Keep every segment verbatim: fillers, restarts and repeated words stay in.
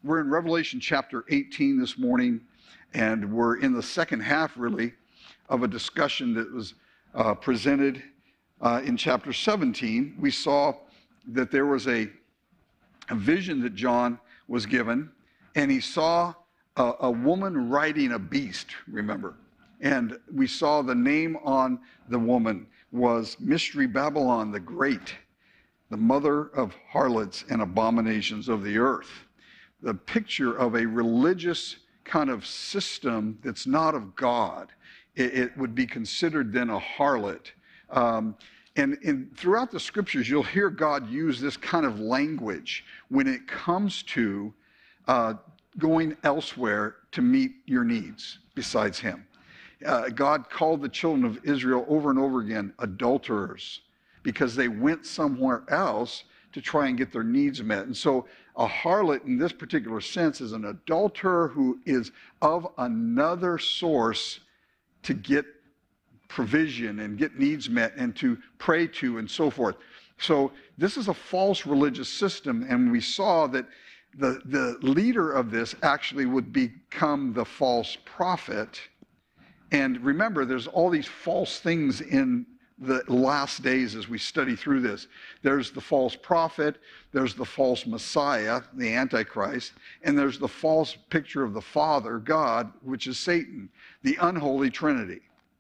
We're in Revelation chapter eighteen this morning, and we're in the second half, really, of a discussion that was uh, presented uh, in chapter seventeen. We saw that there was a, a vision that John was given, and he saw a, a woman riding a beast, remember? And we saw the name on the woman was Mystery Babylon the Great, the mother of harlots and abominations of the earth. The picture of a religious kind of system that's not of God. It, it would be considered then a harlot. Um, and, and throughout the scriptures, you'll hear God use this kind of language when it comes to uh, going elsewhere to meet your needs besides him. Uh, God called the children of Israel over and over again adulterers because they went somewhere else to try and get their needs met. And so a harlot in this particular sense is an adulterer who is of another source to get provision and get needs met and to pray to and so forth. So this is a false religious system, and we saw that the, the leader of this actually would become the false prophet. And remember, there's all these false things in the last days as we study through this. There's the false prophet, there's the false Messiah, the Antichrist, and there's the false picture of the Father, God, which is Satan, the unholy Trinity,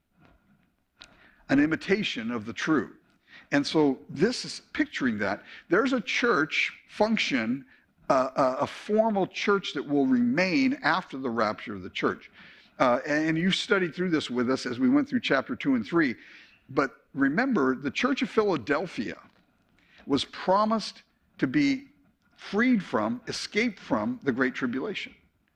an imitation of the true. And so this is picturing that. There's a church function, uh, a, a formal church that will remain after the rapture of the church. Uh, and you studied through this with us as we went through chapter two and three. But remember, the Church of Philadelphia was promised to be freed from, escaped from the Great Tribulation.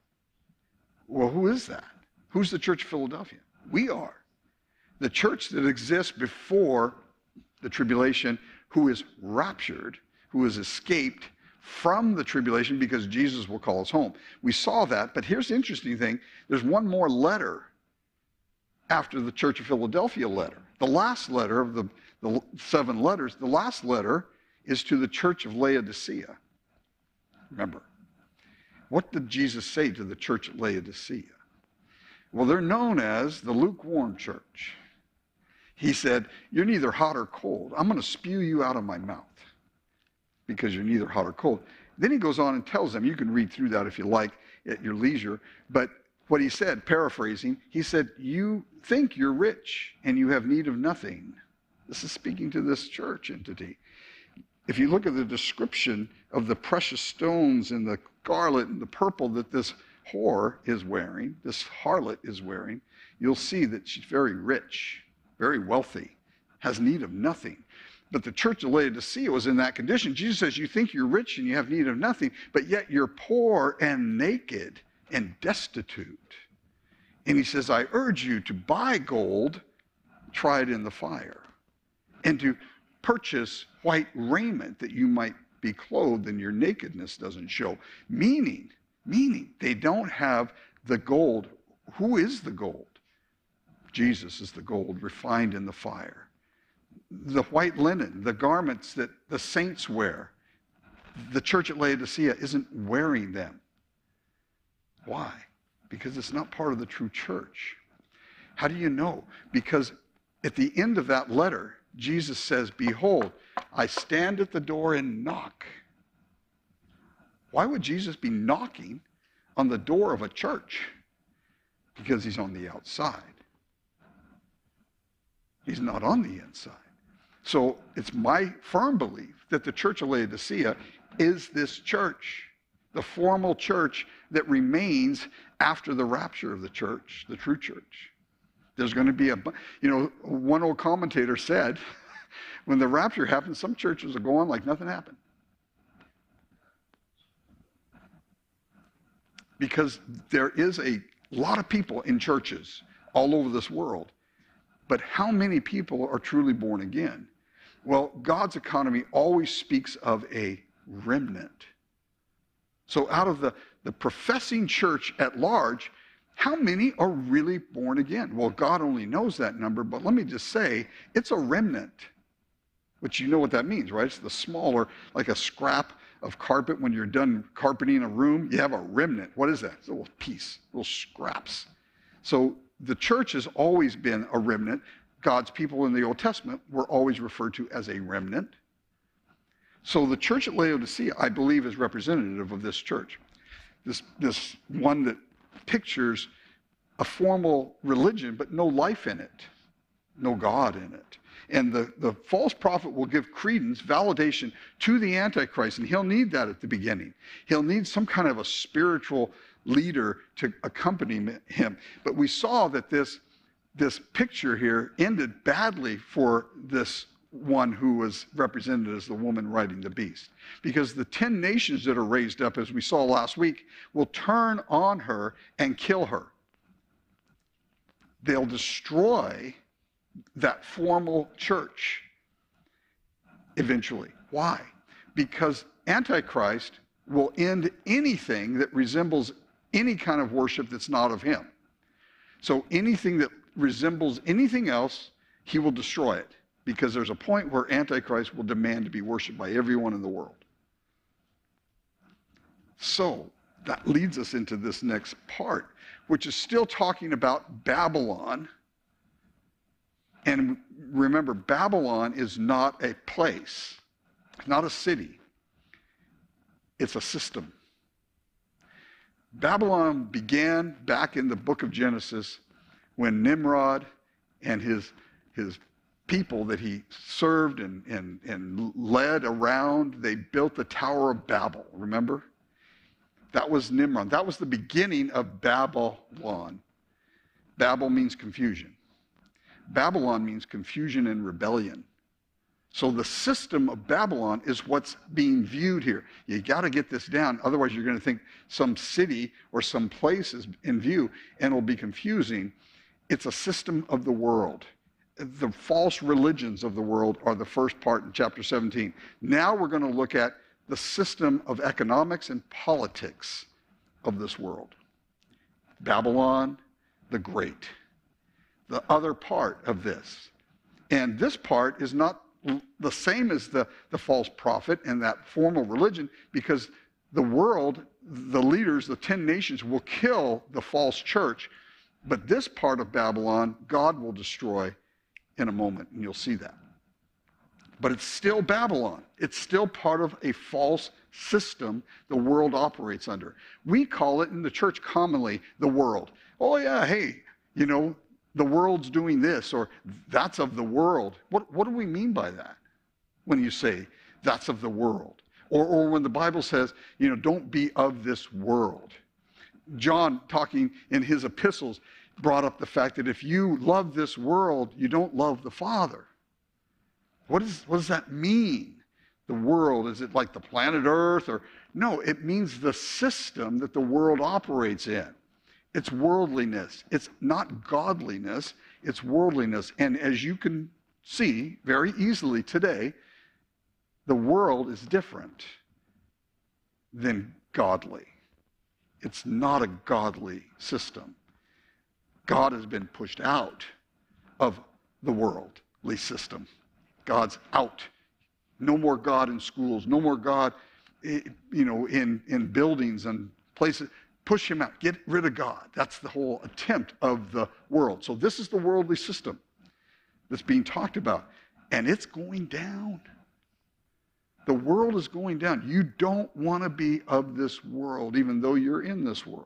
Well, who is that? Who's the Church of Philadelphia? We are. The church that exists before the tribulation, who is raptured, who is escaped from the tribulation because Jesus will call us home. We saw that, but here's the interesting thing. There's one more letter after the Church of Philadelphia letter. The last letter of the, the seven letters, the last letter is to the Church of Laodicea. Remember, what did Jesus say to the church at Laodicea? Well, they're known as the lukewarm church. He said, you're neither hot or cold. I'm going to spew you out of my mouth because you're neither hot or cold. Then he goes on and tells them, you can read through that if you like at your leisure, but what he said, paraphrasing, he said, you think you're rich and you have need of nothing. This is speaking to this church entity. If you look at the description of the precious stones and the scarlet and the purple that this whore is wearing, this harlot is wearing, you'll see that she's very rich, very wealthy, has need of nothing. But the church of Laodicea was in that condition. Jesus says, you think you're rich and you have need of nothing, but yet you're poor and naked and destitute. And he says, I urge you to buy gold, try it in the fire, and to purchase white raiment that you might be clothed and your nakedness doesn't show. Meaning, meaning they don't have the gold. Who is the gold? Jesus is the gold refined in the fire. The white linen, the garments that the saints wear, the church at Laodicea isn't wearing them. Why? Because it's not part of the true church. How do you know? Because at the end of that letter, Jesus says, behold, I stand at the door and knock. Why would Jesus be knocking on the door of a church? Because he's on the outside. He's not on the inside. So it's my firm belief that the church of Laodicea is this church, the formal church that remains after the rapture of the church, the true church. There's going to be a, you know, one old commentator said, when the rapture happens, some churches will go on like nothing happened. Because there is a lot of people in churches all over this world. But how many people are truly born again? Well, God's economy always speaks of a remnant. So out of the, the professing church at large, how many are really born again? Well, God only knows that number, but let me just say, it's a remnant, which you know what that means, right? It's the smaller, like a scrap of carpet when you're done carpeting a room, you have a remnant. What is that? It's a little piece, little scraps. So the church has always been a remnant. God's people in the Old Testament were always referred to as a remnant. So the church at Laodicea, I believe, is representative of this church. This, this one that pictures a formal religion, but no life in it, no God in it. And the, the false prophet will give credence, validation to the Antichrist, and he'll need that at the beginning. He'll need some kind of a spiritual leader to accompany him. But we saw that this, this picture here ended badly for this one who was represented as the woman riding the beast. Because the ten nations that are raised up, as we saw last week, will turn on her and kill her. They'll destroy that formal church eventually. Why? Because Antichrist will end anything that resembles any kind of worship that's not of him. So anything that resembles anything else, he will destroy it. Because there's a point where Antichrist will demand to be worshiped by everyone in the world. So that leads us into this next part, which is still talking about Babylon. And remember, Babylon is not a place, not a city. It's a system. Babylon began back in the book of Genesis when Nimrod and his, his people that he served and, and, and led around, they built the Tower of Babel, remember? That was Nimrod. That was the beginning of Babylon. Babel means confusion. Babylon means confusion and rebellion. So the system of Babylon is what's being viewed here. You got to get this down, otherwise you're going to think some city or some place is in view, and it'll be confusing. It's a system of the world. The false religions of the world are the first part in chapter seventeen. Now we're going to look at the system of economics and politics of this world. Babylon the Great. The other part of this. And this part is not the same as the, the false prophet and that formal religion, because the world, the leaders, the ten nations will kill the false church. But this part of Babylon, God will destroy in a moment, and you'll see that. But it's still Babylon. It's still part of a false system the world operates under. We call it in the church commonly the world. Oh yeah, hey, you know, the world's doing this, or that's of the world. What, what do we mean by that when you say that's of the world? Or, or when the Bible says, you know, don't be of this world. John, talking in his epistles, brought up the fact that if you love this world, you don't love the Father. What, is, what does that mean? The world, is it like the planet Earth? Or no, it means the system that the world operates in. It's worldliness. It's not godliness, it's worldliness. And as you can see very easily today, the world is different than godly. It's not a godly system. God has been pushed out of the worldly system. God's out. No more God in schools. No more God, you know, in, in buildings and places. Push him out. Get rid of God. That's the whole attempt of the world. So this is the worldly system that's being talked about. And it's going down. The world is going down. You don't want to be of this world, even though you're in this world.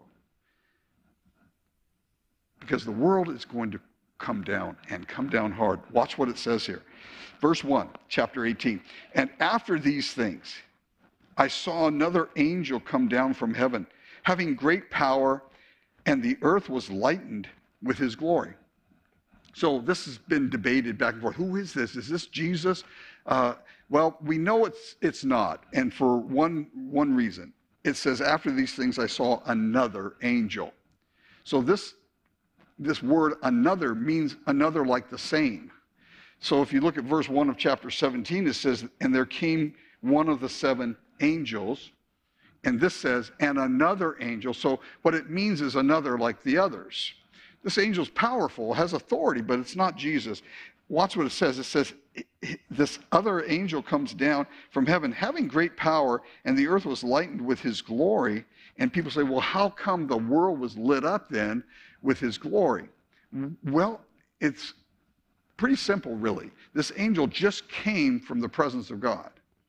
Because the world is going to come down, and come down hard. Watch what it says here. Verse one, chapter eighteen. And after these things, I saw another angel come down from heaven, having great power, and the earth was lightened with his glory. So this has been debated back and forth. Who is this? Is this Jesus? Uh, well, we know it's it's not, and for one one reason. It says, after these things I saw another angel. So this this word another means another like the same. So if you look at verse one of chapter seventeen, it says, and there came one of the seven angels, and this says, and another angel. So what it means is another like the others. This angel's powerful, has authority, but it's not Jesus. Watch what it says. It says, this other angel comes down from heaven having great power, and the earth was lightened with his glory. And people say, well, how come the world was lit up then with his glory? Well, it's pretty simple, really. This angel just came from the presence of God.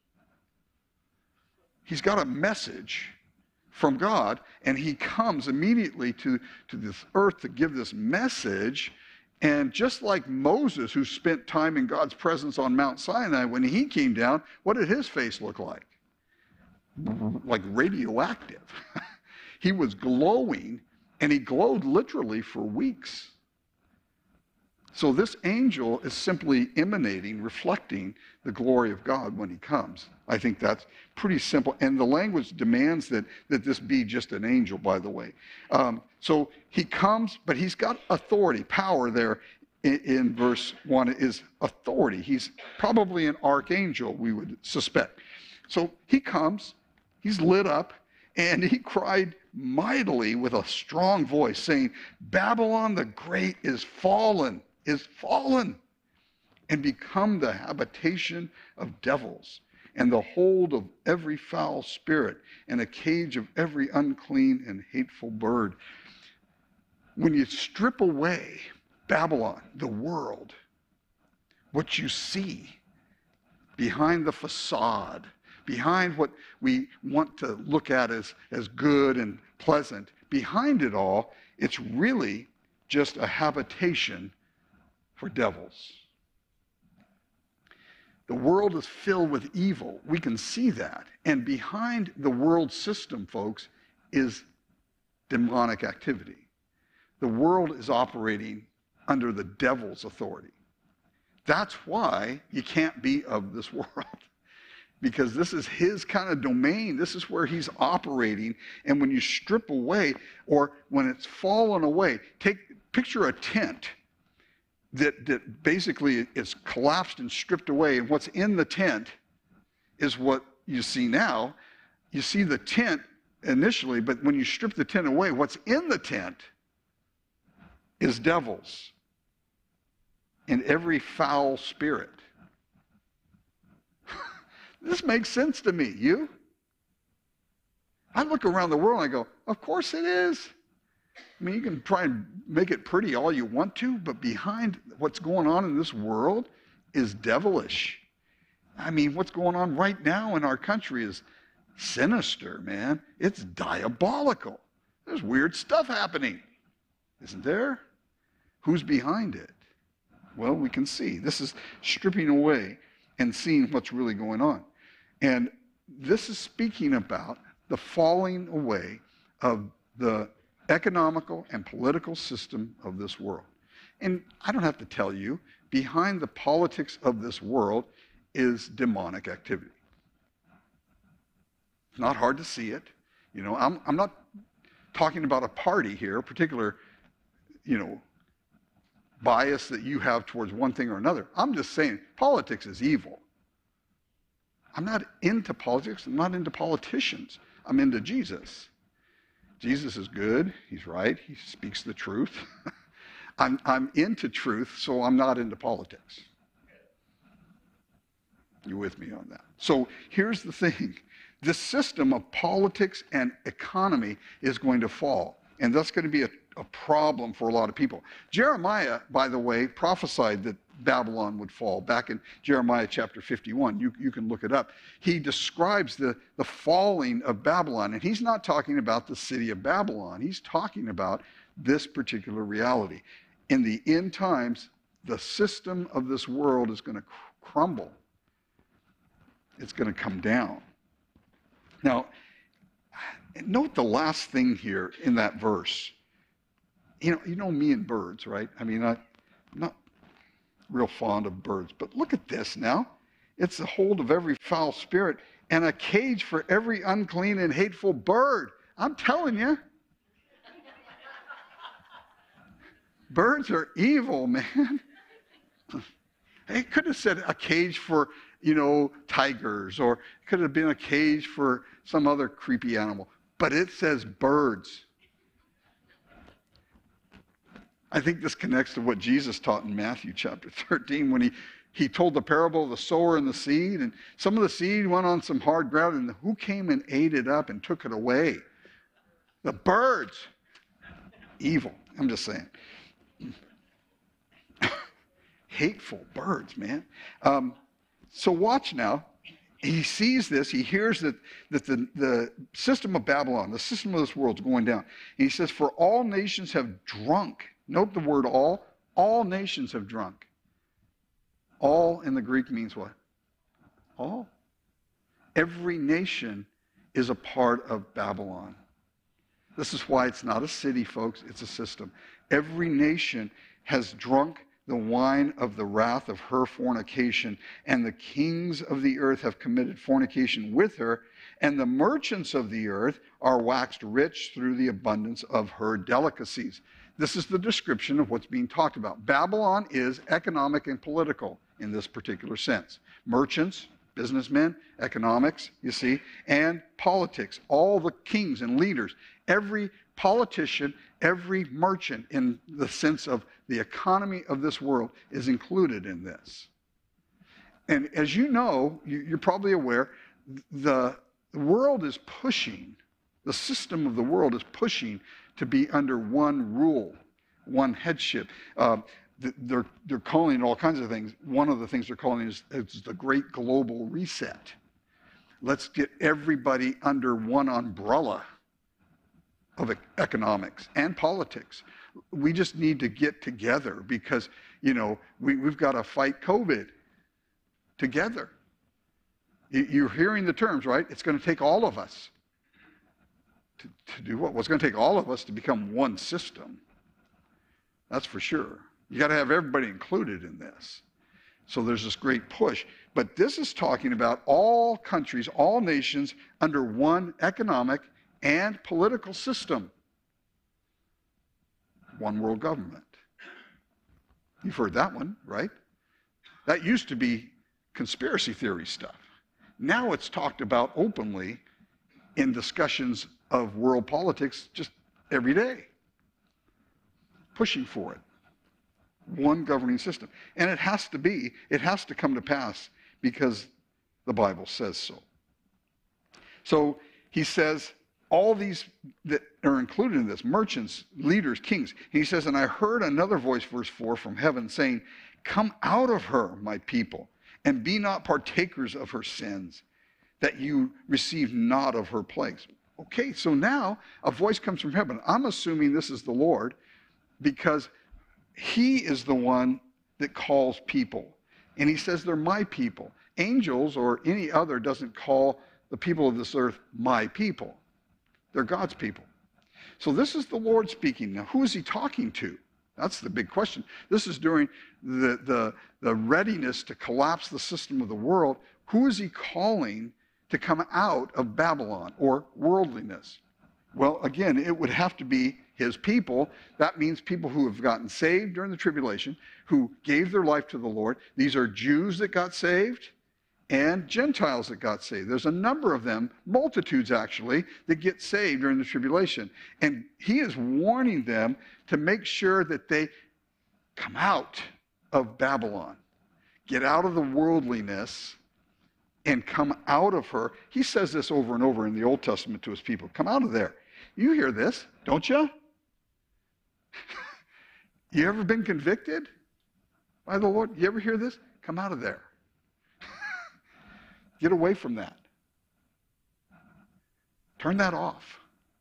He's got a message from God, and he comes immediately to, to this earth to give this message. And just like Moses, who spent time in God's presence on Mount Sinai, when he came down, what did his face look like? Like radioactive. He was glowing, and he glowed literally for weeks. So this angel is simply emanating, reflecting the glory of God when he comes. I think that's pretty simple. And the language demands that, that this be just an angel, by the way. Um, so he comes, but he's got authority, power there in, in verse one is authority. He's probably an archangel, we would suspect. So he comes, he's lit up, and he cried mightily with a strong voice, saying, Babylon the Great is fallen, is fallen, and become the habitation of devils, and the hold of every foul spirit, and a cage of every unclean and hateful bird. When you strip away Babylon, the world, what you see behind the facade, behind what we want to look at as, as good and pleasant, behind it all, it's really just a habitation for devils. The world is filled with evil. We can see that. And behind the world system, folks, is demonic activity. The world is operating under the devil's authority. That's why you can't be of this world. Because this is his kind of domain. This is where he's operating. And when you strip away, or when it's fallen away, take picture a tent that, that basically is collapsed and stripped away. And what's in the tent is what you see now. You see the tent initially, but when you strip the tent away, what's in the tent is devils and every foul spirit. This makes sense to me. You? I look around the world and I go, of course it is. I mean, you can try and make it pretty all you want to, but behind what's going on in this world is devilish. I mean, what's going on right now in our country is sinister, man. It's diabolical. There's weird stuff happening, isn't there? Who's behind it? Well, we can see. This is stripping away and seeing what's really going on. And this is speaking about the falling away of the economical and political system of this world. And I don't have to tell you, behind the politics of this world is demonic activity. It's not hard to see it. You know, I'm, I'm not talking about a party here, a particular, you know, bias that you have towards one thing or another. I'm just saying politics is evil. I'm not into politics. I'm not into politicians. I'm into Jesus. Jesus is good. He's right. He speaks the truth. I'm, I'm into truth, so I'm not into politics. You with me on that? So here's the thing. This system of politics and economy is going to fall. And that's going to be a, a problem for a lot of people. Jeremiah, by the way, prophesied that Babylon would fall. Back in Jeremiah chapter fifty-one, you, you can look it up. He describes the, the falling of Babylon. And he's not talking about the city of Babylon. He's talking about this particular reality. In the end times, the system of this world is going to cr- crumble. It's going to come down. Now, note the last thing here in that verse. You know, you know me and birds, right? I mean, I, I'm not real fond of birds, but look at this now. It's the hold of every foul spirit and a cage for every unclean and hateful bird. I'm telling you. Birds are evil, man. It could have said a cage for, you know, tigers, or it could have been a cage for some other creepy animal. But it says birds. I think this connects to what Jesus taught in Matthew chapter thirteen when he he told the parable of the sower and the seed, and some of the seed went on some hard ground, and who came and ate it up and took it away? The birds. Evil. I'm just saying. Hateful birds, man. Um, so watch now. He sees this. He hears that, that the, the system of Babylon, the system of this world is going down. And he says, for all nations have drunk. Note the word all. All nations have drunk. All in the Greek means what? All. Every nation is a part of Babylon. This is why it's not a city, folks. It's a system. Every nation has drunk the wine of the wrath of her fornication, and the kings of the earth have committed fornication with her, and the merchants of the earth are waxed rich through the abundance of her delicacies. This is the description of what's being talked about. Babylon is economic and political in this particular sense. Merchants, businessmen, economics, you see, and politics. All the kings and leaders, every politician, every merchant in the sense of the economy of this world is included in this. And as you know, you're probably aware, the world is pushing, the system of the world is pushing to be under one rule, one headship. Uh, they're, they're calling it all kinds of things. One of the things they're calling is, is the Great Global Reset. Let's get everybody under one umbrella of economics and politics. We just need to get together because, you know, we, we've got to fight COVID together. You're hearing the terms, right? It's going to take all of us. To, to do what? Well, it's going to take all of us to become one system. That's for sure. You got to have everybody included in this. So there's this great push. But this is talking about all countries, all nations under one economic and political system. One world government. You've heard that one, right? That used to be conspiracy theory stuff. Now it's talked about openly in discussions of world politics just every day. Pushing for it. One governing system. And it has to be, it has to come to pass because the Bible says so. So he says, all these that are included in this, merchants, leaders, kings. He says, and I heard another voice, verse four, from heaven saying, come out of her, my people, and be not partakers of her sins, that you receive not of her plagues. Okay, so now a voice comes from heaven. I'm assuming this is the Lord because he is the one that calls people. And he says they're my people. Angels or any other doesn't call the people of this earth my people. They're God's people. So this is the Lord speaking. Now, who is he talking to? That's the big question. This is during the, the, the readiness to collapse the system of the world. Who is he calling to come out of Babylon or worldliness? Well, again, it would have to be his people. That means people who have gotten saved during the tribulation, who gave their life to the Lord. These are Jews that got saved and Gentiles that got saved. There's a number of them, multitudes actually, that get saved during the tribulation. And he is warning them to make sure that they come out of Babylon, get out of the worldliness, and come out of her. He says this over and over in the Old Testament to his people. Come out of there. You hear this, don't you? You ever been convicted by the Lord? You ever hear this? Come out of there. Get away from that. Turn that off.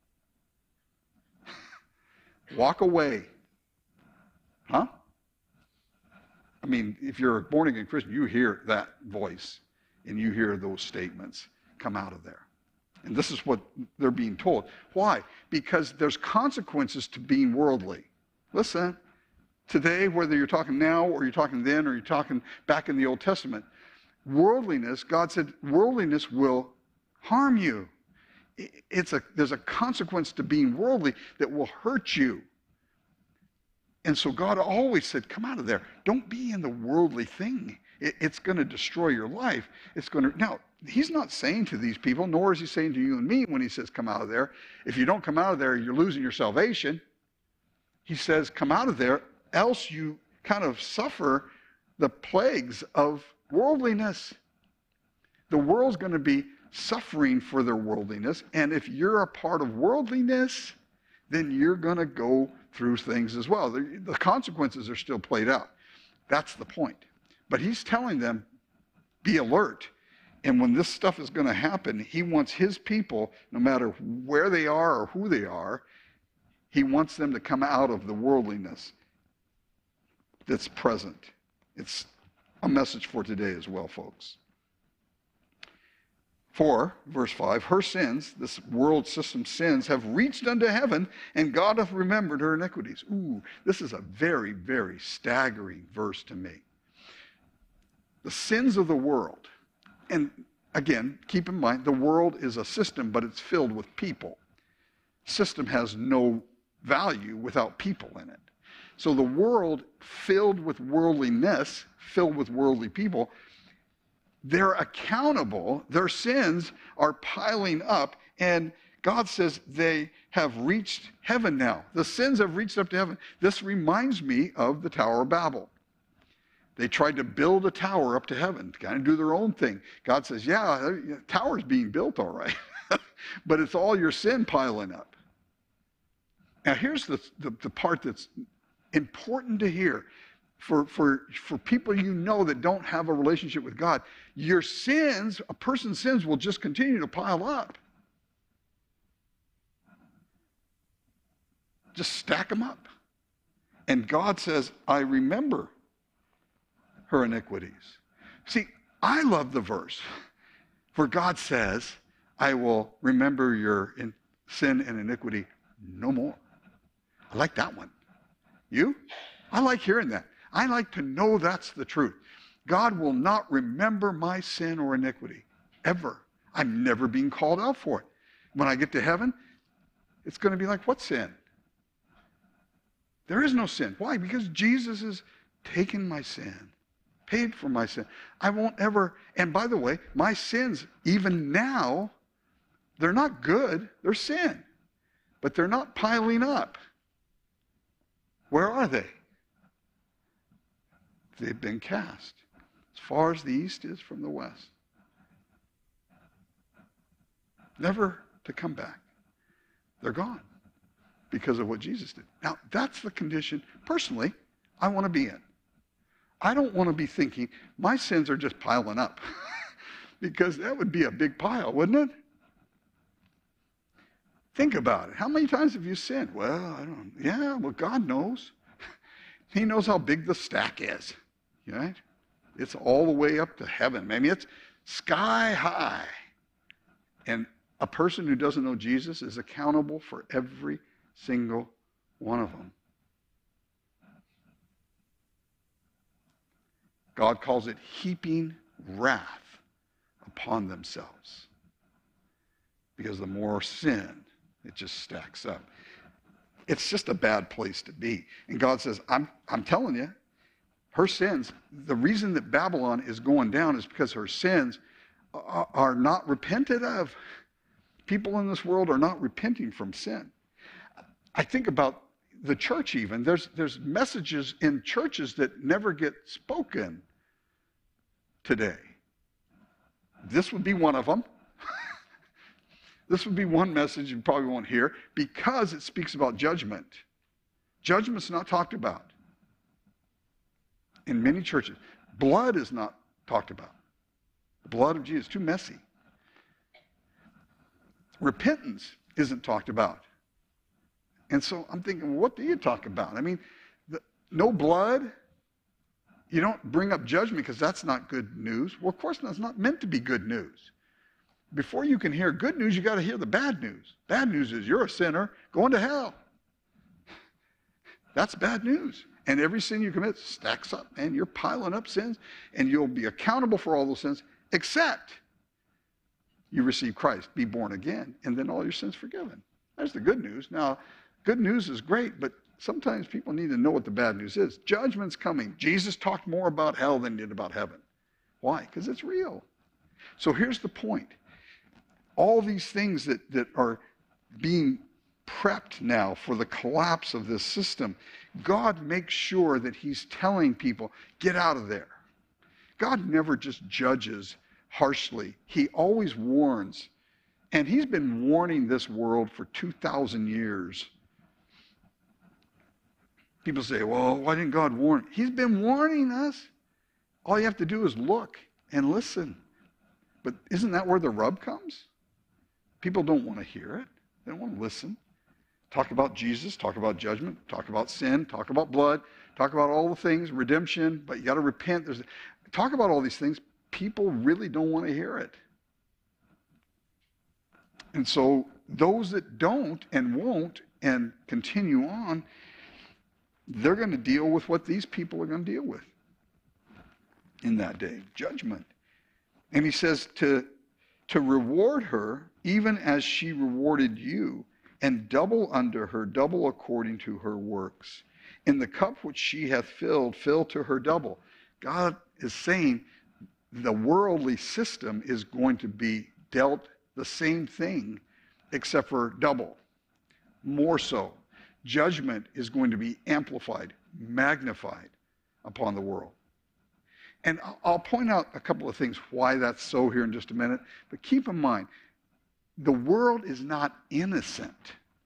Walk away. Huh? I mean, if you're a born-again Christian, you hear that voice and you hear those statements. Come out of there. And this is what they're being told. Why? Because there's consequences to being worldly. Listen, today, whether you're talking now or you're talking then or you're talking back in the Old Testament, worldliness, God said, worldliness will harm you. It's a, there's a consequence to being worldly that will hurt you. And so God always said, come out of there. Don't be in the worldly thing. It, it's going to destroy your life. It's going to, now, he's not saying to these people, nor is he saying to you and me when he says come out of there, if you don't come out of there, you're losing your salvation. He says come out of there, else you kind of suffer the plagues of worldliness. The world's going to be suffering for their worldliness, and if you're a part of worldliness, then you're going to go through things as well. The, the consequences are still played out. That's the point. But he's telling them, be alert. And when this stuff is going to happen, he wants his people, no matter where they are or who they are, he wants them to come out of the worldliness that's present. It's a message for today as well, folks. For, verse five, her sins, this world system sins, have reached unto heaven, and God hath remembered her iniquities. Ooh, this is a very, very staggering verse to me. The sins of the world, and again, keep in mind, the world is a system, but it's filled with people. System has no value without people in it. So the world filled with worldliness, filled with worldly people, they're accountable. Their sins are piling up, and God says they have reached heaven now. The sins have reached up to heaven. This reminds me of the Tower of Babel. They tried to build a tower up to heaven, to kind of do their own thing. God says, yeah, the tower's being built all right, but it's all your sin piling up. Now here's the, the, the part that's important to hear. For, for, for people you know that don't have a relationship with God, your sins, a person's sins will just continue to pile up. Just stack them up. And God says, I remember her iniquities. See, I love the verse where God says, I will remember your in, sin and iniquity no more. I like that one. You? I like hearing that. I like to know that's the truth. God will not remember my sin or iniquity, ever. I'm never being called out for it. When I get to heaven, it's going to be like, what sin? There is no sin. Why? Because Jesus has taken my sin, paid for my sin. I won't ever, and by the way, my sins, even now, they're not good. They're sin. But they're not piling up. Where are they? They've been cast as far as the east is from the west. Never to come back. They're gone because of what Jesus did. Now, that's the condition, personally, I want to be in. I don't want to be thinking, my sins are just piling up. Because that would be a big pile, wouldn't it? Think about it. How many times have you sinned? Well, I don't, yeah, well, God knows. He knows how big the stack is. Right? It's all the way up to heaven. I mean, it's sky high. And a person who doesn't know Jesus is accountable for every single one of them. God calls it heaping wrath upon themselves. Because the more sin, it just stacks up. It's just a bad place to be. And God says, I'm, I'm telling you, her sins, the reason that Babylon is going down is because her sins are, are not repented of. People in this world are not repenting from sin. I think about the church even. There's, there's messages in churches that never get spoken today. This would be one of them. This would be one message you probably won't hear because it speaks about judgment. Judgment's not talked about in many churches. Blood is not talked about. The blood of Jesus, too messy. Repentance isn't talked about. And so I'm thinking, well, what do you talk about? I mean, the, no blood. You don't bring up judgment because that's not good news. Well, of course, that's not meant to be good news. Before you can hear good news, you got to hear the bad news. Bad news is you're a sinner going to hell. That's bad news. And every sin you commit stacks up, and you're piling up sins, and you'll be accountable for all those sins, except you receive Christ, be born again, and then all your sins forgiven. That's the good news. Now, good news is great, but sometimes people need to know what the bad news is. Judgment's coming. Jesus talked more about hell than he did about heaven. Why? Because it's real. So here's the point. All these things that, that are being prepped now for the collapse of this system, God makes sure that he's telling people, get out of there. God never just judges harshly. He always warns. And he's been warning this world for two thousand years. People say, well, why didn't God warn? He's been warning us. All you have to do is look and listen. But isn't that where the rub comes? People don't want to hear it. They don't want to listen. Talk about Jesus, talk about judgment, talk about sin, talk about blood, talk about all the things, redemption, but you got to repent. There's, talk about all these things. People really don't want to hear it. And so those that don't and won't and continue on, they're going to deal with what these people are going to deal with in that day, judgment. And he says to, to reward her even as she rewarded you, and double unto her, double according to her works. In the cup which she hath filled, fill to her double. God is saying the worldly system is going to be dealt the same thing, except for double, more so. Judgment is going to be amplified, magnified upon the world. And I'll point out a couple of things why that's so here in just a minute, but keep in mind, the world is not innocent.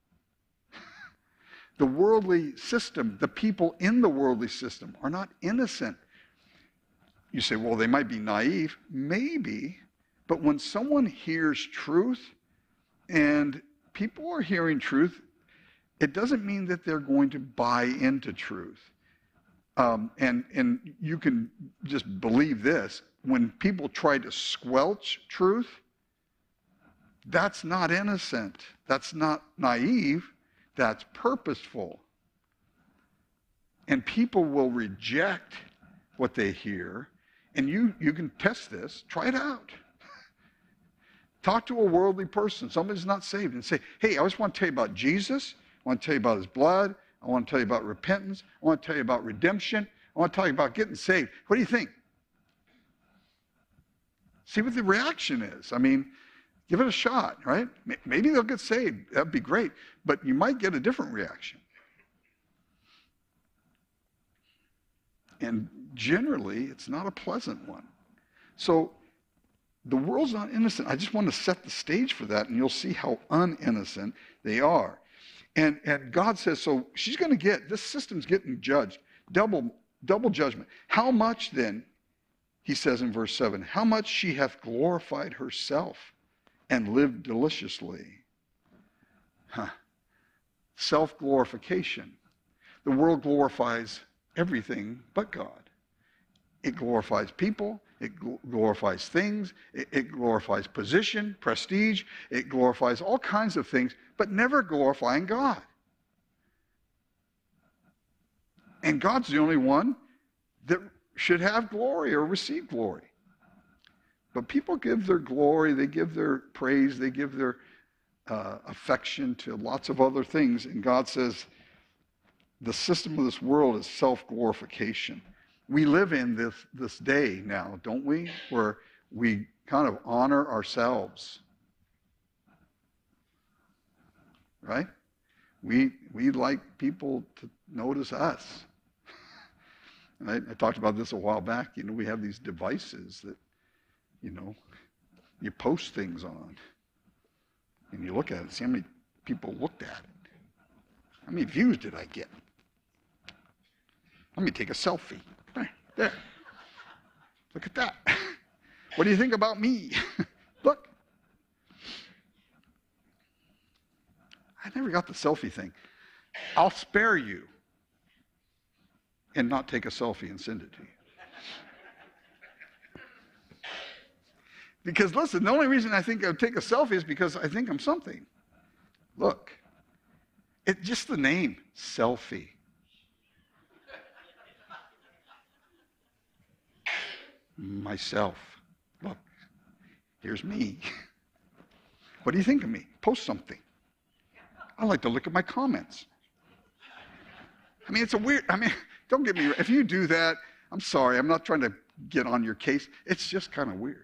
The worldly system, the people in the worldly system are not innocent. You say, well, they might be naive. Maybe. But when someone hears truth, and people are hearing truth, it doesn't mean that they're going to buy into truth. Um, and, and you can just believe this. When people try to squelch truth, that's not innocent. That's not naive. That's purposeful. And people will reject what they hear. And you, you can test this. Try it out. Talk to a worldly person, somebody who's not saved, and say, hey, I just want to tell you about Jesus. I want to tell you about his blood. I want to tell you about repentance. I want to tell you about redemption. I want to tell you about getting saved. What do you think? See what the reaction is. I mean, give it a shot, right? Maybe they'll get saved. That'd be great. But you might get a different reaction. And generally, it's not a pleasant one. So the world's not innocent. I just want to set the stage for that, and you'll see how uninnocent they are. And, and God says, so she's going to get, this system's getting judged, double, double judgment. How much then, he says in verse seven, how much she hath glorified herself and lived deliciously. Huh. Self-glorification. The world glorifies everything but God. It glorifies people. It glorifies things. It, it glorifies position, prestige. It glorifies all kinds of things, but never glorifying God. And God's the only one that should have glory or receive glory. But people give their glory, they give their praise, they give their uh, affection to lots of other things. And God says the system of this world is self-glorification. We live in this, this day now, don't we? Where we kind of honor ourselves. Right? We, we like people to notice us. Right? I talked about this a while back. You know, we have these devices that, you know, you post things on. And you look at it, see how many people looked at it. How many views did I get? Let me take a selfie. There. Look at that. What do you think about me? Look. I never got the selfie thing. I'll spare you and not take a selfie and send it to you. Because listen, the only reason I think I'll take a selfie is because I think I'm something. Look. It's just the name, selfie. Myself. Look, here's me. What do you think of me? Post something. I like to look at my comments. I mean, it's a weird, I mean, don't get me, if you do that, I'm sorry, I'm not trying to get on your case. It's just kind of weird.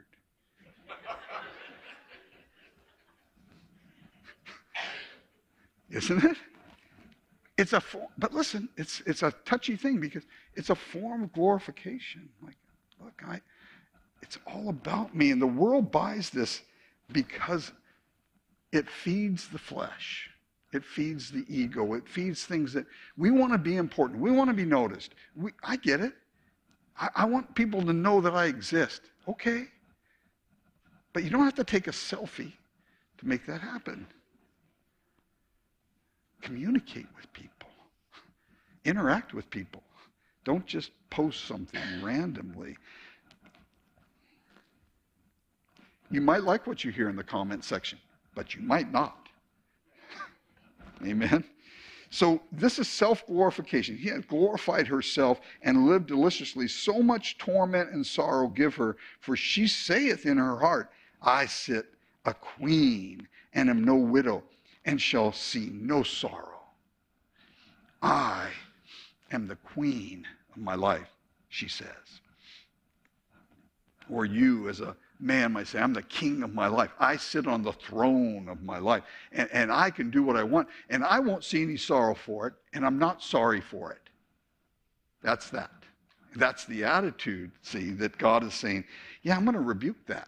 isn't it? It's a form, but listen, it's it's a touchy thing because it's a form of glorification. Like, look, I, it's all about me, and the world buys this because it feeds the flesh. It feeds the ego. It feeds things that we want to be important. We want to be noticed. We, I get it. I, I want people to know that I exist. Okay. But you don't have to take a selfie to make that happen. Communicate with people. Interact with people. Don't just post something randomly. You might like what you hear in the comment section, but you might not. Amen? So this is self-glorification. He had glorified herself and lived deliciously. So much torment and sorrow give her, for she saith in her heart, I sit a queen and am no widow, and shall see no sorrow. I am the queen of my life, she says. Or you as a man might say, I'm the king of my life. I sit on the throne of my life, and, and I can do what I want, and I won't see any sorrow for it, and I'm not sorry for it. That's that. That's the attitude, see, that God is saying, yeah, I'm going to rebuke that.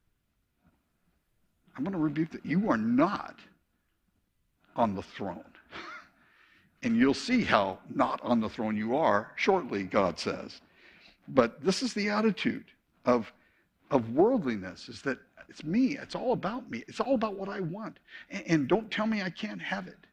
I'm going to rebuke that. You are not on the throne. And you'll see how not on the throne you are shortly, God says. But this is the attitude of, of worldliness, is that it's me. It's all about me. It's all about what I want. And, and don't tell me I can't have it.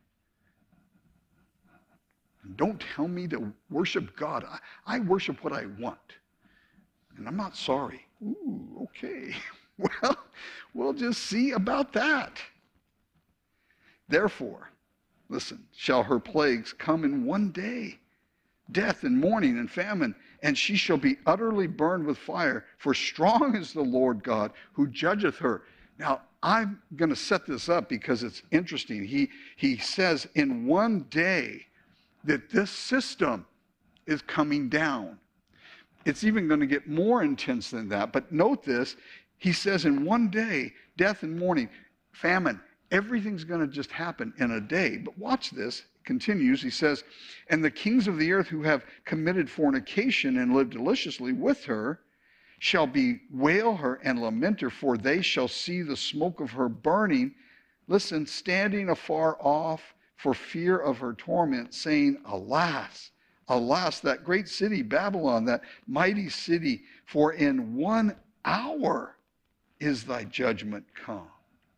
And don't tell me to worship God. I, I worship what I want. And I'm not sorry. Ooh, okay. Well, we'll just see about that. Therefore, listen, shall her plagues come in one day, death and mourning and famine, and she shall be utterly burned with fire, for strong is the Lord God who judgeth her. Now, I'm going to set this up because it's interesting. He, he says in one day that this system is coming down. It's even going to get more intense than that. But note this. He says in one day, death and mourning, famine, everything's going to just happen in a day. But watch this. It continues. He says, and the kings of the earth who have committed fornication and lived deliciously with her shall bewail her and lament her, for they shall see the smoke of her burning. Listen, standing afar off for fear of her torment, saying, alas, alas, that great city, Babylon, that mighty city, for in one hour is thy judgment come.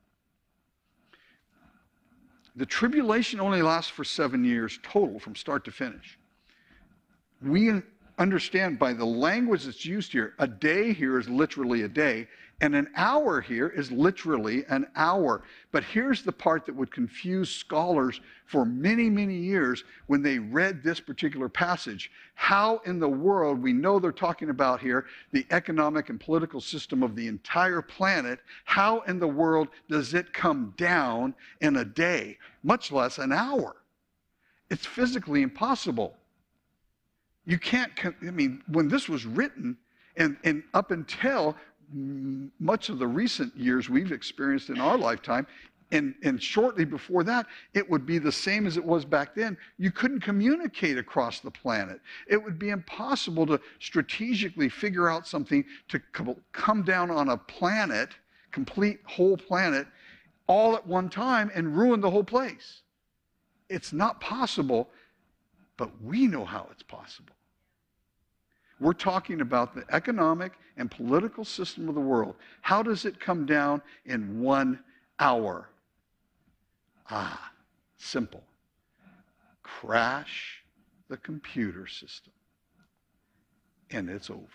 The tribulation only lasts for seven years total from start to finish. We understand by the language that's used here, a day here is literally a day, and an hour here is literally an hour. But here's the part that would confuse scholars for many, many years when they read this particular passage. How in the world, we know they're talking about here the economic and political system of the entire planet, how in the world does it come down in a day, much less an hour? It's physically impossible. You can't, I mean, when this was written, and, and up until much of the recent years we've experienced in our lifetime, and, and shortly before that, it would be the same as it was back then. You couldn't communicate across the planet. It would be impossible to strategically figure out something to come down on a planet, complete whole planet, all at one time and ruin the whole place. It's not possible, but we know how it's possible. We're talking about the economic and political system of the world. How does it come down in one hour? Ah, simple. Crash the computer system, and it's over.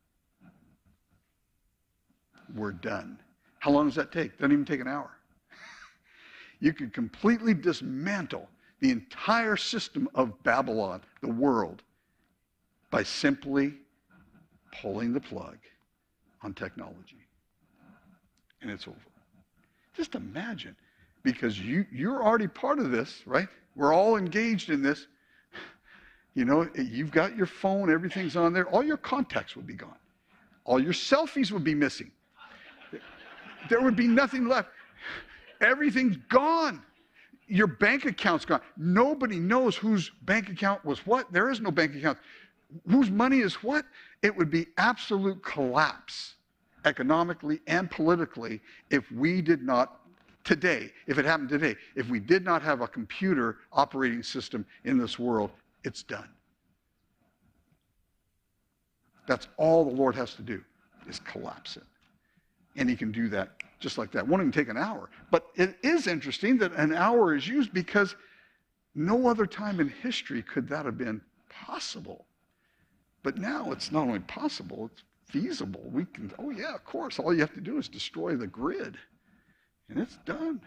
We're done. How long does that take? Doesn't even take an hour. You could completely dismantle the entire system of Babylon, the world, by simply pulling the plug on technology. And it's over. Just imagine, because you, you're already part of this, right? We're all engaged in this. You know, you've got your phone, everything's on there. All your contacts would be gone. All your selfies would be missing. There would be nothing left. Everything's gone. Your bank account's gone. Nobody knows whose bank account was what. There is no bank account. Whose money is what? It would be absolute collapse economically and politically if we did not today, if it happened today, if we did not have a computer operating system in this world, it's done. That's all the Lord has to do, is collapse it. And he can do that just like that. It won't even take an hour. But it is interesting that an hour is used because no other time in history could that have been possible. But now it's not only possible, it's feasible. We can, oh yeah, of course, all you have to do is destroy the grid. And it's done.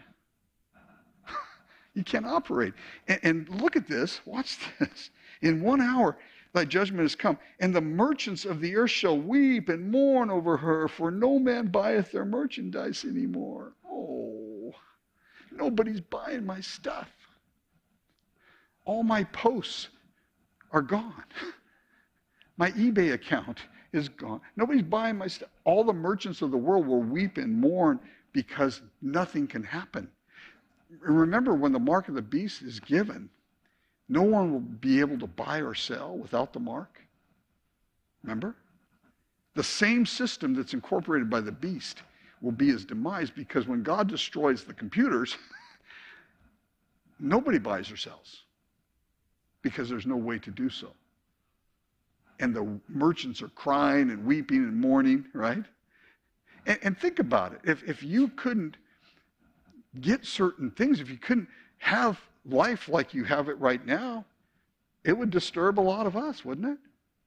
You can't operate. And, and look at this, watch this. In one hour, thy judgment has come, and the merchants of the earth shall weep and mourn over her, for no man buyeth their merchandise anymore. Oh, nobody's buying my stuff. All my posts are gone. My eBay account is gone. Nobody's buying my stuff. All the merchants of the world will weep and mourn because nothing can happen. Remember, when the mark of the beast is given, no one will be able to buy or sell without the mark. Remember? The same system that's incorporated by the beast will be his demise, because when God destroys the computers, nobody buys or sells because there's no way to do so. And the merchants are crying and weeping and mourning, right? And, and think about it. If, if you couldn't get certain things, if you couldn't have life like you have it right now, it would disturb a lot of us, wouldn't it?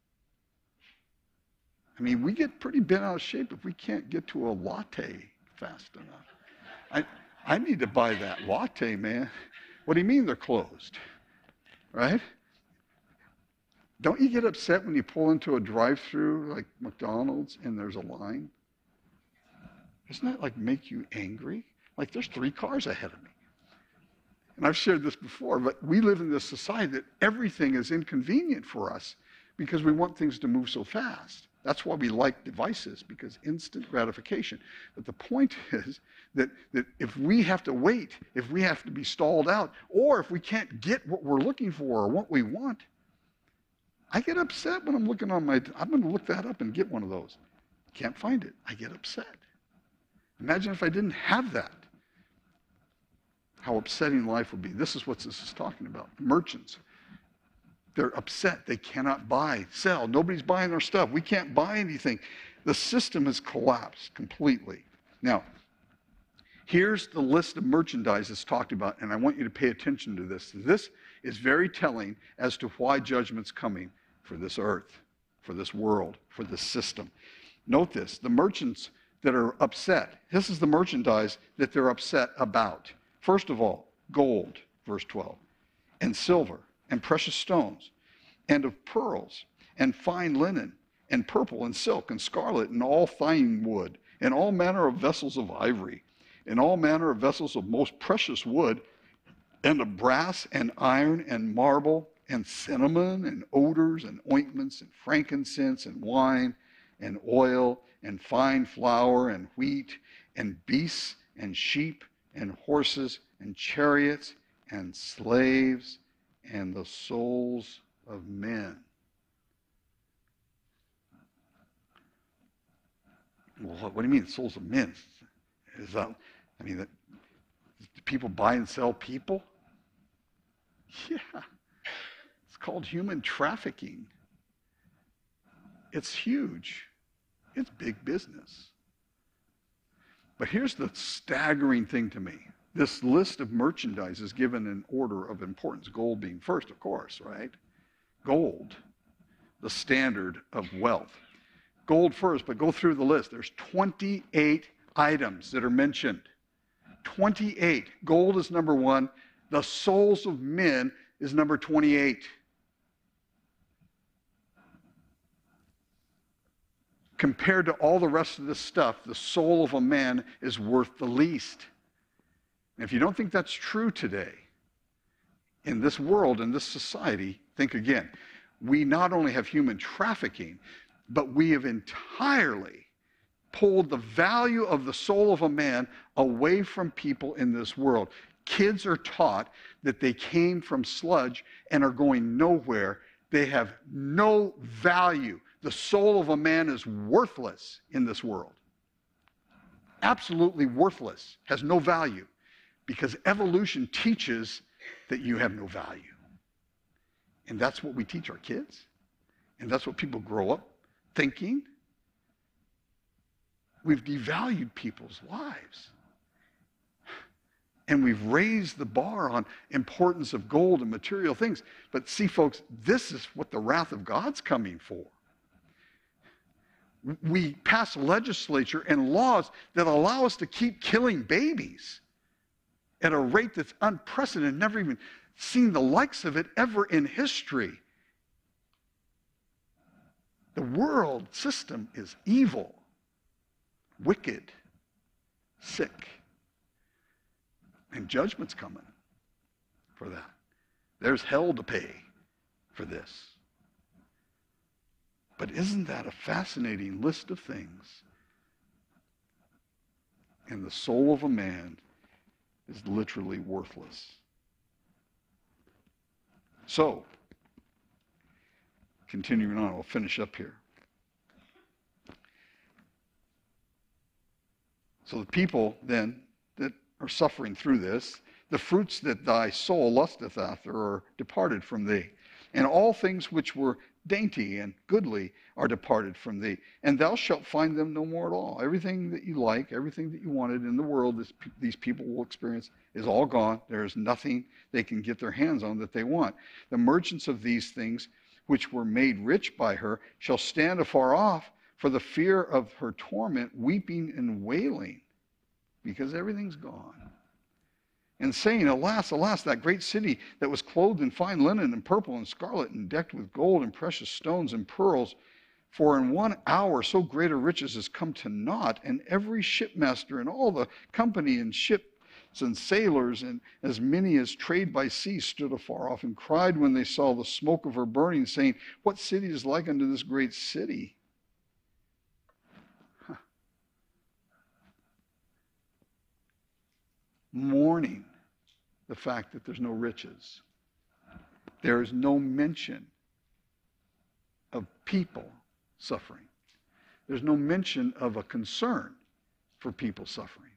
I mean, we get pretty bent out of shape if we can't get to a latte fast enough. I, I need to buy that latte, man. What do you mean they're closed? Right? Don't you get upset when you pull into a drive-through like McDonald's and there's a line? Doesn't that like make you angry? Like, there's three cars ahead of me. And I've shared this before, but we live in this society that everything is inconvenient for us because we want things to move so fast. That's why we like devices, because instant gratification. But the point is that, that if we have to wait, if we have to be stalled out, or if we can't get what we're looking for or what we want, I get upset when I'm looking on my, I'm going to look that up and get one of those. Can't find it. I get upset. Imagine if I didn't have that. How upsetting life would be. This is what this is talking about. Merchants. They're upset. They cannot buy, sell. Nobody's buying their stuff. We can't buy anything. The system has collapsed completely. Now, here's the list of merchandise that's talked about, and I want you to pay attention to this. This is very telling as to why judgment's coming for this earth, for this world, for this system. Note this, the merchants that are upset, this is the merchandise that they're upset about. First of all, gold, verse twelve, and silver, and precious stones, and of pearls, and fine linen, and purple, and silk, and scarlet, and all fine wood, and all manner of vessels of ivory, and all manner of vessels of most precious wood, and of brass, and iron, and marble, and cinnamon, and odors, and ointments, and frankincense, and wine, and oil, and fine flour, and wheat, and beasts, and sheep, and horses, and chariots, and slaves, and the souls of men. Well, what do you mean, souls of men? Is that, I mean, that, do people buy and sell people? Yeah. It's called human trafficking. It's huge. It's big business. But here's the staggering thing to me. This list of merchandise is given in order of importance, gold being first, of course, right? Gold, the standard of wealth. Gold first, but go through the list. There's twenty-eight items that are mentioned. twenty-eight. Gold is number one. The souls of men is number twenty-eight. Compared to all the rest of this stuff, the soul of a man is worth the least. And if you don't think that's true today, in this world, in this society, think again. We not only have human trafficking, but we have entirely pulled the value of the soul of a man away from people in this world. kids are taught that they came from sludge and are going nowhere. They have no value. The soul of a man is worthless in this world. Absolutely worthless, has no value, because evolution teaches that you have no value. And that's what we teach our kids. And that's what people grow up thinking. We've devalued people's lives. And we've raised the bar on importance of gold and material things. But see, folks, this is what the wrath of God's coming for. We pass legislature and laws that allow us to keep killing babies at a rate that's unprecedented, never even seen the likes of it ever in history. The world system is evil, wicked, sick. And judgment's coming for that. There's hell to pay for this. But isn't that a fascinating list of things? And the soul of a man is literally worthless. So, continuing on, I'll finish up here. So the people then that are suffering through this, the fruits that thy soul lusteth after are departed from thee, and all things which were dainty and goodly are departed from thee, and thou shalt find them no more at all. Everything that you like, everything that you wanted in the world, this, these people will experience, is all gone. There is nothing they can get their hands on that they want. The merchants of these things, which were made rich by her, shall stand afar off for the fear of her torment, weeping and wailing, because everything's gone. And saying, alas, alas, that great city that was clothed in fine linen and purple and scarlet and decked with gold and precious stones and pearls, for in one hour so great a riches has come to naught, and every shipmaster and all the company and ships and sailors and as many as trade by sea stood afar off and cried when they saw the smoke of her burning, saying, what city is like unto this great city? Huh. Mourning the fact that there's no riches. There is no mention of people suffering. There's no mention of a concern for people suffering.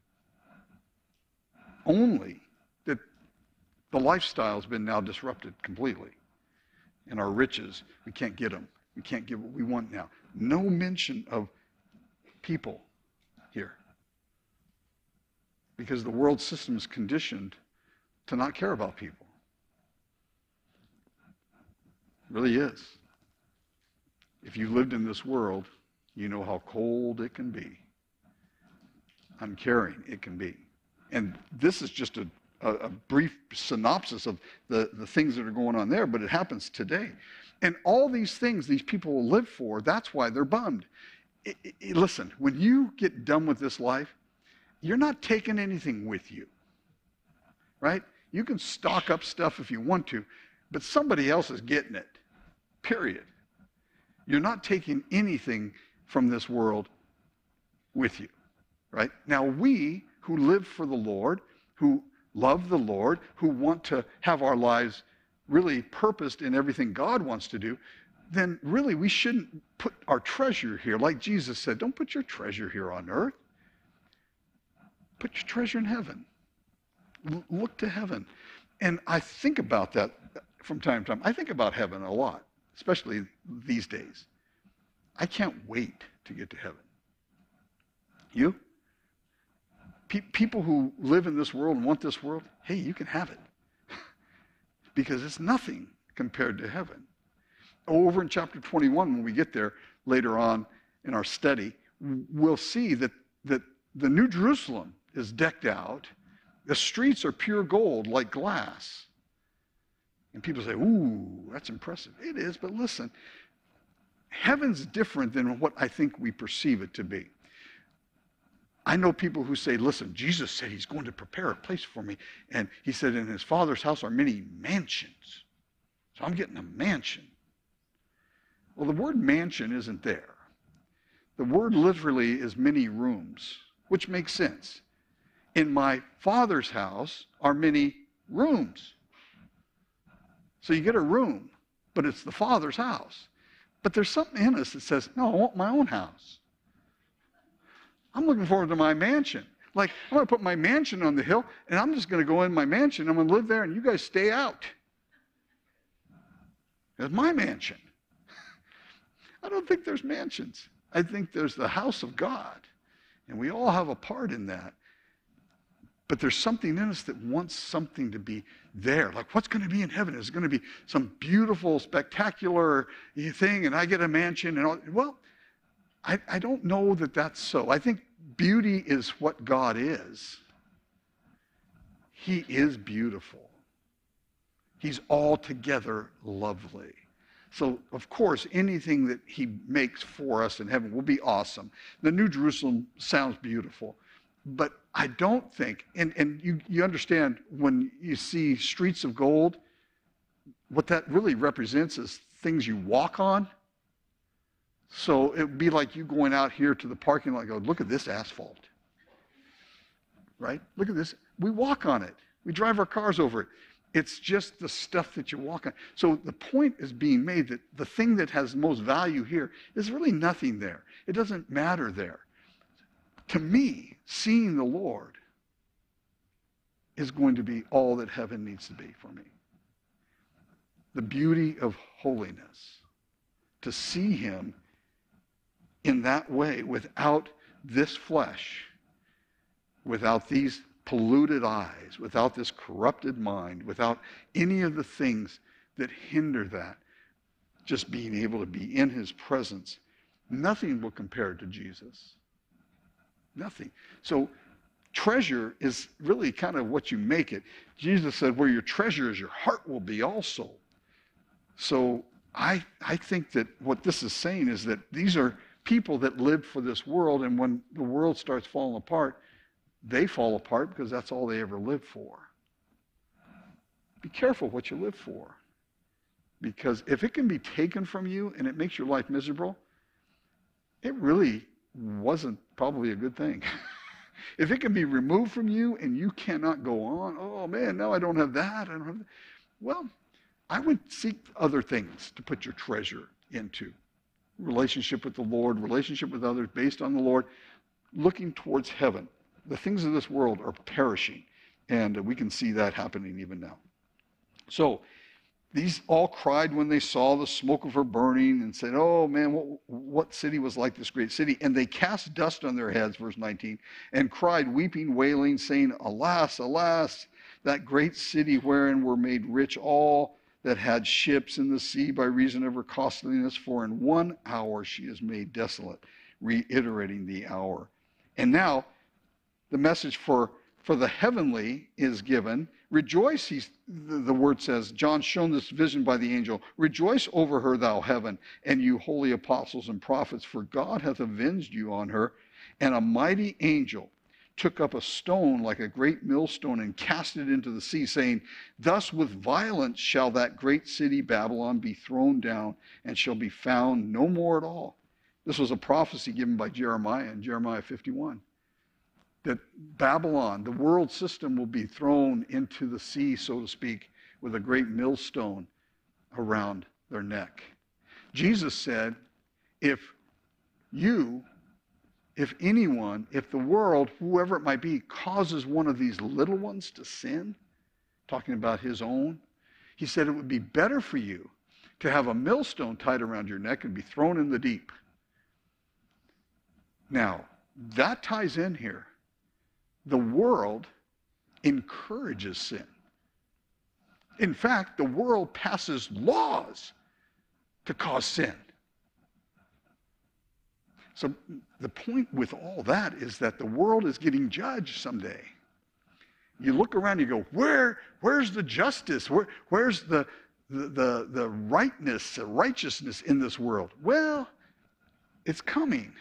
Only that the lifestyle's been now disrupted completely. And our riches, we can't get them. We can't get what we want now. No mention of people here. Because the world system is conditioned to not care about people. It really is. If you lived in this world, you know how cold it can be. Uncaring it can be. And this is just a, a, a brief synopsis of the, the things that are going on there, but it happens today. And all these things these people will live for, that's why they're bummed. It, it, listen, when you get done with this life, you're not taking anything with you, right? You can stock up stuff if you want to, but somebody else is getting it, period. You're not taking anything from this world with you, right? Now, we who live for the Lord, who love the Lord, who want to have our lives really purposed in everything God wants to do, then really we shouldn't put our treasure here. Like Jesus said, don't put your treasure here on earth. Put your treasure in heaven. L- look to heaven. And I think about that from time to time. I think about heaven a lot, especially these days. I can't wait to get to heaven. You? Pe- people who live in this world and want this world, hey, you can have it. Because it's nothing compared to heaven. Over in chapter twenty-one, when we get there later on in our study, we'll see that, that the New Jerusalem is decked out. The streets are pure gold like glass. And people say, ooh, that's impressive. It is, but listen, heaven's different than what I think we perceive it to be. I know people who say, listen, Jesus said he's going to prepare a place for me. And he said, in his Father's house are many mansions. So I'm getting a mansion. Well, the word mansion isn't there. The word literally is many rooms, which makes sense. In my Father's house are many rooms. So you get a room, but it's the Father's house. But there's something in us that says, no, I want my own house. I'm looking forward to my mansion. Like, I'm going to put my mansion on the hill, and I'm just going to go in my mansion. I'm going to live there, and you guys stay out. It's my mansion. I don't think there's mansions. I think there's the house of God, and we all have a part in that. But there's something in us that wants something to be there. Like, what's going to be in heaven? Is it going to be some beautiful, spectacular thing, and I get a mansion? And all? Well, I, I don't know that that's so. I think beauty is what God is. He is beautiful. He's altogether lovely. So, of course, anything that he makes for us in heaven will be awesome. The New Jerusalem sounds beautiful. But I don't think, and, and you, you understand when you see streets of gold, what that really represents is things you walk on. So it would be like you going out here to the parking lot and go, look at this asphalt. Right? Look at this. We walk on it. We drive our cars over it. It's just the stuff that you walk on. So the point is being made that the thing that has most value here is really nothing there. It doesn't matter there. To me, seeing the Lord is going to be all that heaven needs to be for me. The beauty of holiness. To see him in that way, without this flesh, without these polluted eyes, without this corrupted mind, without any of the things that hinder that, just being able to be in his presence, nothing will compare to Jesus. Nothing. So treasure is really kind of what you make it. Jesus said, where your treasure is, your heart will be also. So I, I think that what this is saying is that these are people that live for this world, and when the world starts falling apart, they fall apart because that's all they ever lived for. Be careful what you live for. Because if it can be taken from you and it makes your life miserable, it really wasn't probably a good thing. If it can be removed from you and you cannot go on, oh man, now I don't have that. I don't have that. Well, I would seek other things to put your treasure into. Relationship with the Lord, relationship with others based on the Lord, looking towards heaven. The things of this world are perishing, and we can see that happening even now. So these all cried when they saw the smoke of her burning and said, oh man, what, what city was like this great city? And they cast dust on their heads, verse nineteen, and cried, weeping, wailing, saying, alas, alas, that great city wherein were made rich all that had ships in the sea by reason of her costliness, for in one hour she is made desolate, reiterating the hour. And now the message for, for the heavenly is given. Rejoice, he's, the, the word says, John's shown this vision by the angel. Rejoice over her, thou heaven, and you holy apostles and prophets, for God hath avenged you on her. And a mighty angel took up a stone like a great millstone and cast it into the sea, saying, thus with violence shall that great city Babylon be thrown down, and shall be found no more at all. This was a prophecy given by Jeremiah in Jeremiah fifty-one. That Babylon, the world system, will be thrown into the sea, so to speak, with a great millstone around their neck. Jesus said, if you, if anyone, if the world, whoever it might be, causes one of these little ones to sin, talking about his own, he said it would be better for you to have a millstone tied around your neck and be thrown in the deep. Now, that ties in here. The world encourages sin. In fact, the world passes laws to cause sin. So the point with all that is that the world is getting judged someday. You look around and you go, where, where's the justice? Where, where's the, the, the, the rightness, the righteousness in this world? Well, it's coming.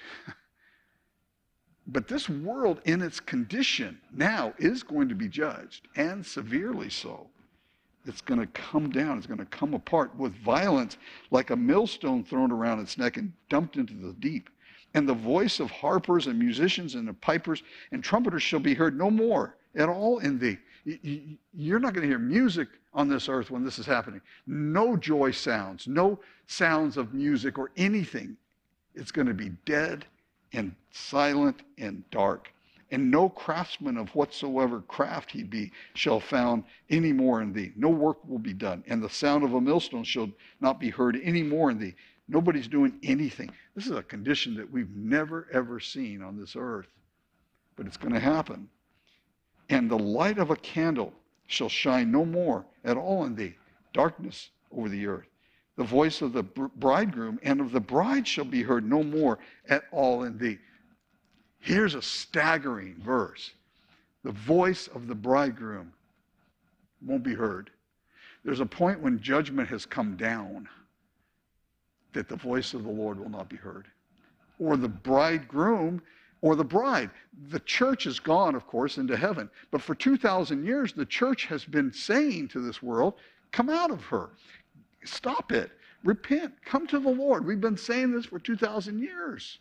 But this world in its condition now is going to be judged, and severely so. It's going to come down. It's going to come apart with violence, like a millstone thrown around its neck and dumped into the deep. And the voice of harpers and musicians and of pipers and trumpeters shall be heard no more at all in thee. You're not going to hear music on this earth when this is happening. No joy sounds, no sounds of music or anything. It's going to be dead and silent and dark. And no craftsman of whatsoever craft he be shall found any more in thee. No work will be done. And the sound of a millstone shall not be heard any more in thee. Nobody's doing anything. This is a condition that we've never, ever seen on this earth. But it's going to happen. And the light of a candle shall shine no more at all in thee. Darkness over the earth. The voice of the bridegroom and of the bride shall be heard no more at all in thee. Here's a staggering verse. The voice of the bridegroom won't be heard. There's a point when judgment has come down that the voice of the Lord will not be heard. Or the bridegroom or the bride. The church is gone, of course, into heaven. But for two thousand years, the church has been saying to this world, come out of her. Stop it. Repent. Come to the Lord. We've been saying this for two thousand years.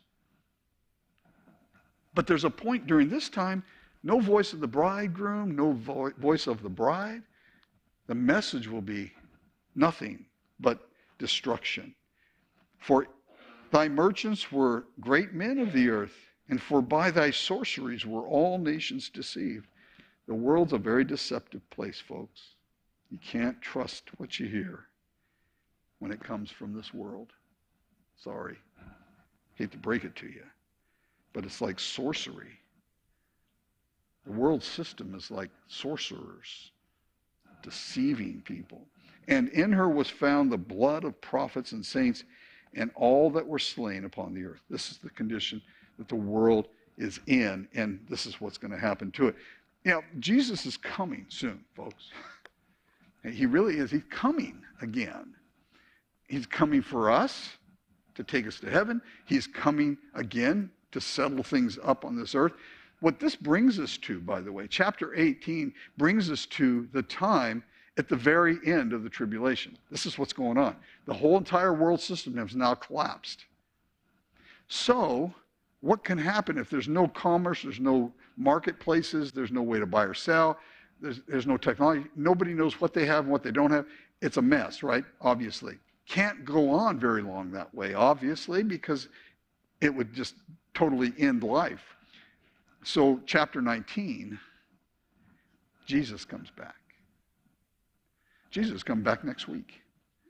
But there's a point during this time, no voice of the bridegroom, no vo- voice of the bride. The message will be nothing but destruction. For thy merchants were great men of the earth, and for by thy sorceries were all nations deceived. The world's a very deceptive place, folks. You can't trust what you hear when it comes from this world. Sorry. Hate to break it to you. But it's like sorcery. The world system is like sorcerers, deceiving people. And in her was found the blood of prophets and saints and all that were slain upon the earth. This is the condition that the world is in, and this is what's going to happen to it. You know, Jesus is coming soon, folks. He really is. He's coming again. He's coming for us to take us to heaven. He's coming again to settle things up on this earth. What this brings us to, by the way, chapter eighteen brings us to the time at the very end of the tribulation. This is what's going on. The whole entire world system has now collapsed. So, what can happen if there's no commerce, there's no marketplaces, there's no way to buy or sell, there's, there's no technology, nobody knows what they have and what they don't have? It's a mess, right? Obviously. Can't go on very long that way, obviously, because it would just totally end life. So, chapter nineteen, Jesus comes back. Jesus comes back next week.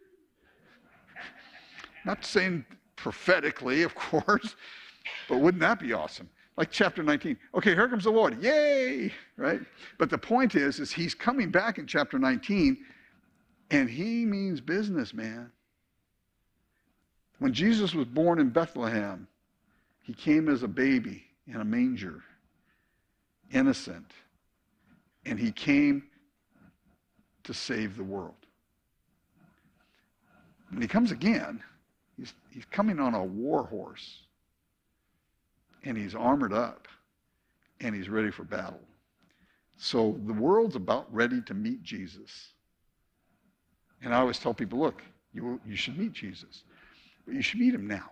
Not saying prophetically, of course, but wouldn't that be awesome? Like chapter nineteen. Okay, here comes the Lord. Yay! Right? But the point is, is he's coming back in chapter nineteen, and he means business, man. When Jesus was born in Bethlehem, he came as a baby in a manger, innocent, and he came to save the world. When he comes again, he's, he's coming on a war horse, and he's armored up, and he's ready for battle. So the world's about ready to meet Jesus. And I always tell people, look, you, you should meet Jesus, but you should meet him now.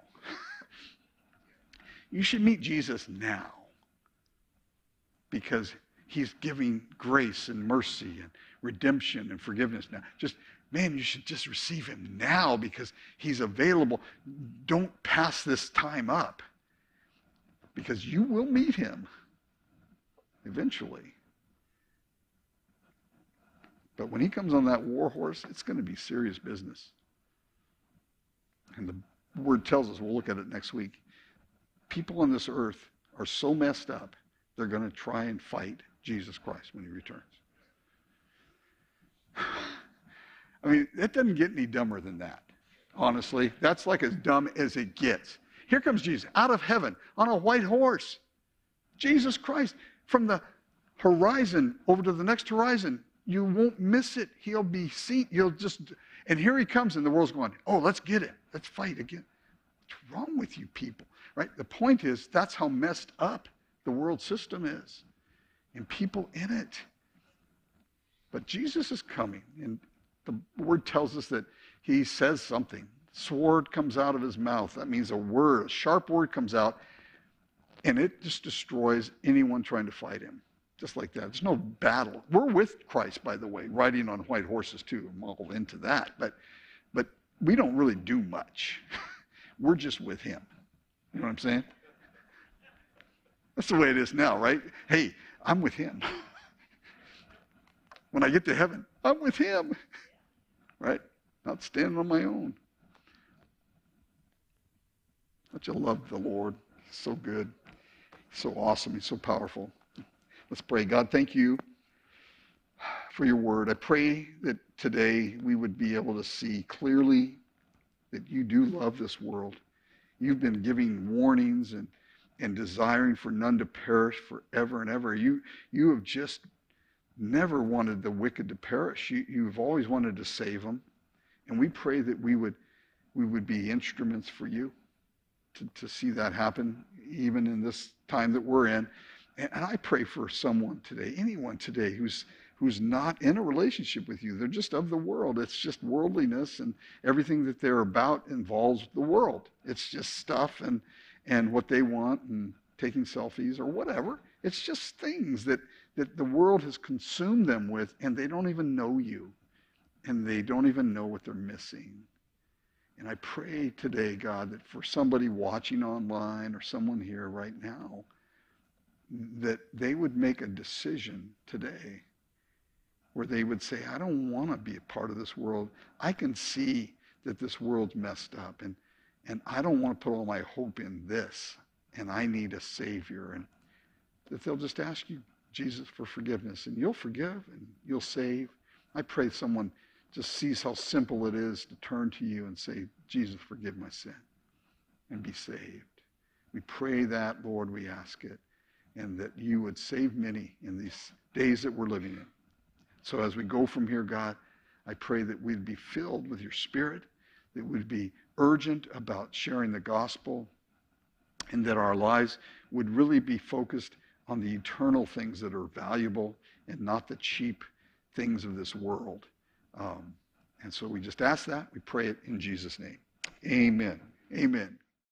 You should meet Jesus now, because he's giving grace and mercy and redemption and forgiveness now. Just, man, you should just receive him now because he's available. Don't pass this time up, because you will meet him eventually. But when he comes on that war horse, it's going to be serious business. And the word tells us, we'll look at it next week, people on this earth are so messed up, they're going to try and fight Jesus Christ when he returns. I mean, it doesn't get any dumber than that, honestly. That's like as dumb as it gets. Here comes Jesus out of heaven on a white horse. Jesus Christ, from the horizon over to the next horizon. You won't miss it. He'll be seen. You'll just, and here he comes, and the world's going, oh, let's get it. Let's fight again. What's wrong with you people? Right? The point is, that's how messed up the world system is, and people in it. But Jesus is coming, and the word tells us that he says something. sword comes out of his mouth. That means a word, a sharp word comes out, and it just destroys anyone trying to fight him. Just like that. There's no battle. We're with Christ, by the way, riding on white horses too. I'm all into that. But, but we don't really do much. We're just with him. You know what I'm saying? That's the way it is now, right? Hey, I'm with him. When I get to heaven, I'm with him. Right? Not standing on my own. Don't you love the Lord? He's so good. He's so awesome. He's so powerful. Let's pray. God, thank you for your word. I pray that today we would be able to see clearly that you do love this world. You've been giving warnings and, and desiring for none to perish forever and ever. You, you have just never wanted the wicked to perish. You, you've always wanted to save them. And we pray that we would, we would be instruments for you to, to see that happen, even in this time that we're in. And I pray for someone today, anyone today who's who's not in a relationship with you. They're just of the world. It's just worldliness, and everything that they're about involves the world. It's just stuff and and what they want and taking selfies or whatever. It's just things that, that the world has consumed them with, and they don't even know you. And they don't even know what they're missing. And I pray today, God, that for somebody watching online or someone here right now, that they would make a decision today where they would say, I don't want to be a part of this world. I can see that this world's messed up, and, and I don't want to put all my hope in this, and I need a Savior. And that they'll just ask you, Jesus, for forgiveness, and you'll forgive and you'll save. I pray someone just sees how simple it is to turn to you and say, Jesus, forgive my sin, and be saved. We pray that, Lord, we ask it. And that you would save many in these days that we're living in. So as we go from here, God, I pray that we'd be filled with your Spirit, that we'd be urgent about sharing the gospel, and that our lives would really be focused on the eternal things that are valuable and not the cheap things of this world. Um, and so we just ask that. We pray it in Jesus' name. Amen. Amen.